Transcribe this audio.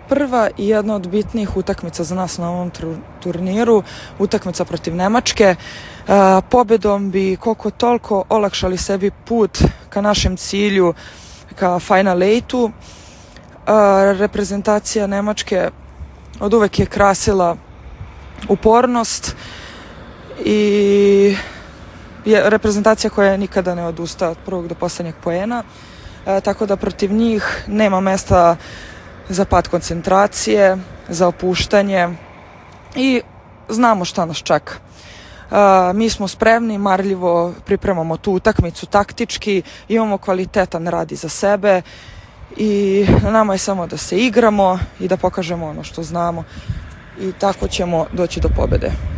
prva i jedna od bitnijih utakmica za nas na ovom turniru, utakmica protiv Nemačke. Pobedom bi koliko toliko olakšali sebi put ka našem cilju, ka Final 8-u. Reprezentacija Nemačke od uvek je krasila upornost i je reprezentacija koja nikada ne odustaje od prvog do poslednjeg poena, tako da protiv njih nema mesta za pad koncentracije, za opuštanje i znamo šta nas čeka. Mi smo spremni, marljivo pripremamo tu utakmicu taktički, imamo kvalitetan rad iza sebe i nama je samo da se igramo i da pokažemo ono što znamo i tako ćemo doći do pobede.